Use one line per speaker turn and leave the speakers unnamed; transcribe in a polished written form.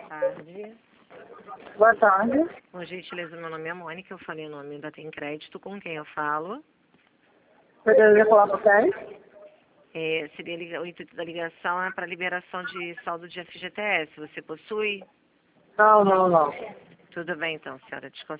tarde.
Boa tarde.
Com gentileza, meu nome é Mônica, eu falei o nome da Tem Crédito, com quem eu falo?
Poderia falar com quem?
O intuito da ligação é para liberação de saldo de FGTS. Você possui?
Não.
Tudo bem, então, senhora.